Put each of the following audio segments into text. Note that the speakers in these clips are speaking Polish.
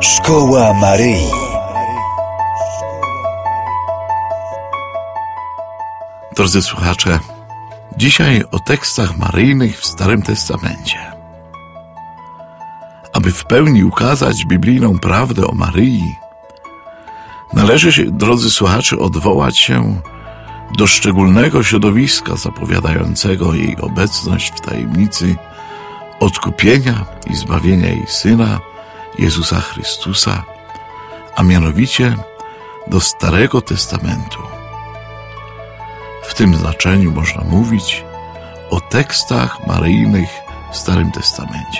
Szkoła Maryi. Drodzy słuchacze, dzisiaj o tekstach maryjnych w Starym Testamencie. Aby w pełni ukazać biblijną prawdę o Maryi, należy się, drodzy słuchacze, odwołać się do szczególnego środowiska zapowiadającego jej obecność w tajemnicy odkupienia i zbawienia jej Syna, Jezusa Chrystusa, a mianowicie do Starego Testamentu. W tym znaczeniu można mówić o tekstach maryjnych w Starym Testamencie.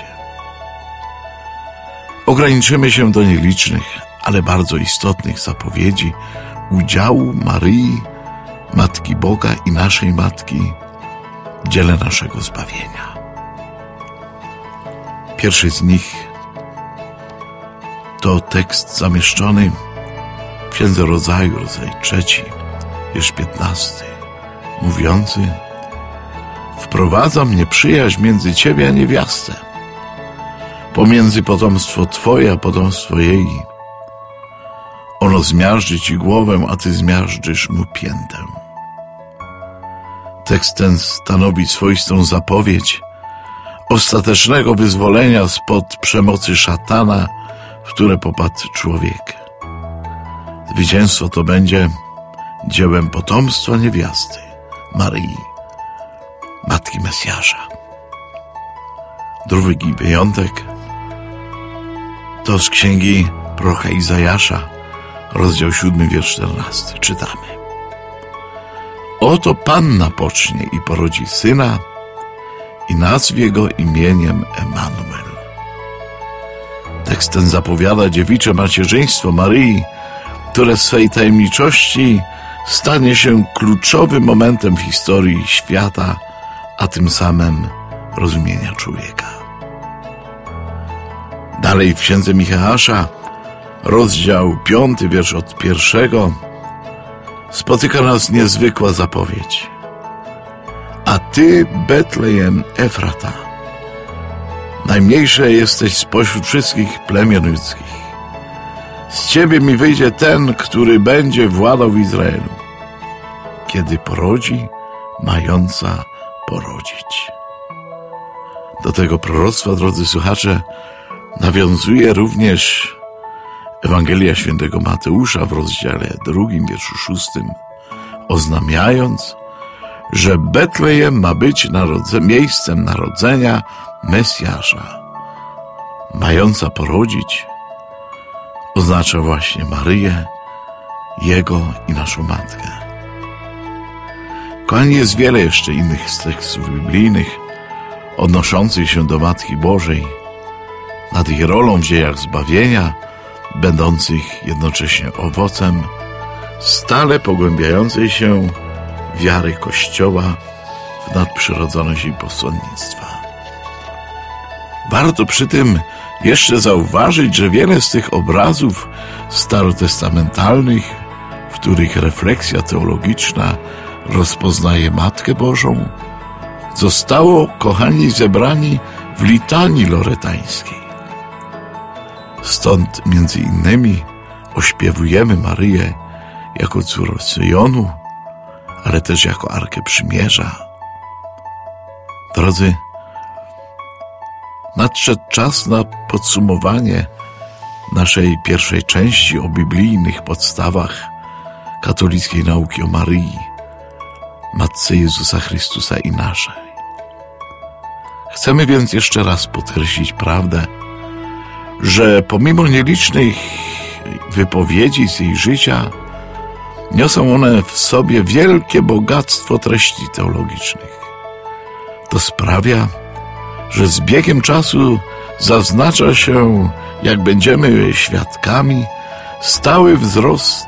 Ograniczymy się do nielicznych, ale bardzo istotnych zapowiedzi udziału Maryi, Matki Boga i naszej Matki w dziele naszego zbawienia. Pierwszy z nich to tekst zamieszczony w Księdze Rodzaju, rodzaj 3, wiersz 15, mówiący: wprowadzam nieprzyjaźń między ciebie a niewiastę, pomiędzy potomstwo twoje a potomstwo jej. Ono zmiażdży ci głowę, a ty zmiażdżysz mu piętę. Tekst ten stanowi swoistą zapowiedź ostatecznego wyzwolenia spod przemocy szatana, w które popadł człowiek. Zwycięstwo to będzie dziełem potomstwa niewiasty, Maryi, Matki Mesjasza. Drugi wyjątek to z księgi proroka Izajasza, rozdział 7, wiersz 14. Czytamy: oto Panna pocznie i porodzi syna i nazwie go imieniem Emanuel. Tekst ten zapowiada dziewicze macierzyństwo Maryi, które w swej tajemniczości stanie się kluczowym momentem w historii świata, a tym samym rozumienia człowieka. Dalej w księdze Micheasza, rozdział 5, wiersz od 1, spotyka nas niezwykła zapowiedź. A ty, Betlejem Efrata, najmniejsze jesteś spośród wszystkich plemion ludzkich. Z ciebie mi wyjdzie ten, który będzie władał w Izraelu, kiedy porodzi mająca porodzić. Do tego proroctwa, drodzy słuchacze, nawiązuje również Ewangelia Świętego Mateusza w rozdziale 2, wierszu 6, oznamiając, że Betlejem ma być miejscem narodzenia Mesjasza. Mająca porodzić oznacza właśnie Maryję, Jego i naszą Matkę. Kochani, jest wiele jeszcze innych tekstów biblijnych odnoszących się do Matki Bożej, nad ich rolą w dziejach zbawienia, będących jednocześnie owocem stale pogłębiającej się wiary Kościoła w nadprzyrodzoność i posłannictwa. Warto przy tym jeszcze zauważyć, że wiele z tych obrazów starotestamentalnych, w których refleksja teologiczna rozpoznaje Matkę Bożą, zostało, kochani, zebrani w litanii loretańskiej. Stąd między innymi ośpiewujemy Maryję jako córę Syjonu, ale też jako Arkę Przymierza. Drodzy, nadszedł czas na podsumowanie naszej pierwszej części o biblijnych podstawach katolickiej nauki o Maryi, Matce Jezusa Chrystusa i naszej. Chcemy więc jeszcze raz podkreślić prawdę, że pomimo nielicznych wypowiedzi z jej życia, niosą one w sobie wielkie bogactwo treści teologicznych. To sprawia, że z biegiem czasu zaznacza się, jak będziemy świadkami, stały wzrost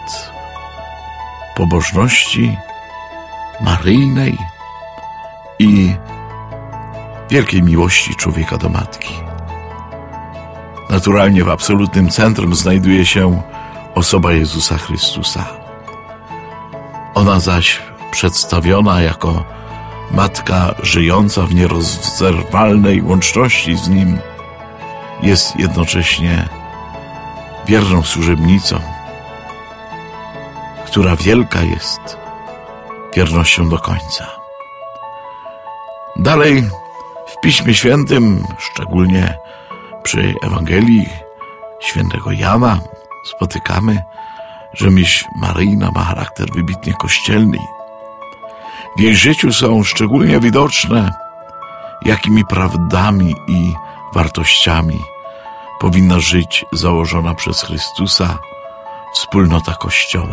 pobożności maryjnej i wielkiej miłości człowieka do Matki. Naturalnie w absolutnym centrum znajduje się osoba Jezusa Chrystusa. Ona zaś przedstawiona jako Matka żyjąca w nierozerwalnej łączności z Nim jest jednocześnie wierną służebnicą, która wielka jest wiernością do końca. Dalej w Piśmie Świętym, szczególnie przy Ewangelii świętego Jana, spotykamy, że myśl Maryjna ma charakter wybitnie kościelny. W jej życiu są szczególnie widoczne, jakimi prawdami i wartościami powinna żyć założona przez Chrystusa wspólnota Kościoła.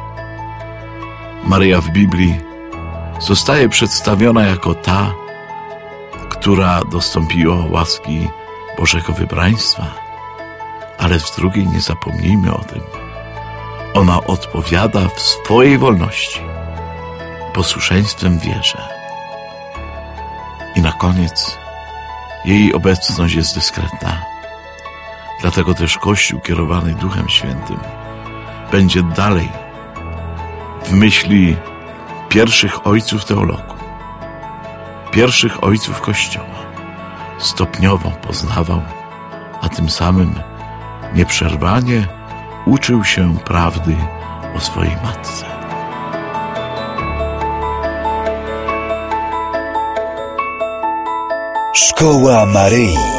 Maryja w Biblii zostaje przedstawiona jako ta, która dostąpiła łaski Bożego wybraństwa, ale z drugiej nie zapomnijmy o tym. Ona odpowiada w swojej wolności posłuszeństwem wierze. I na koniec jej obecność jest dyskretna. Dlatego też Kościół kierowany Duchem Świętym będzie dalej w myśli pierwszych ojców teologów, pierwszych ojców Kościoła stopniowo poznawał, a tym samym nieprzerwanie uczył się prawdy o swojej matce. Szkoła Maryi.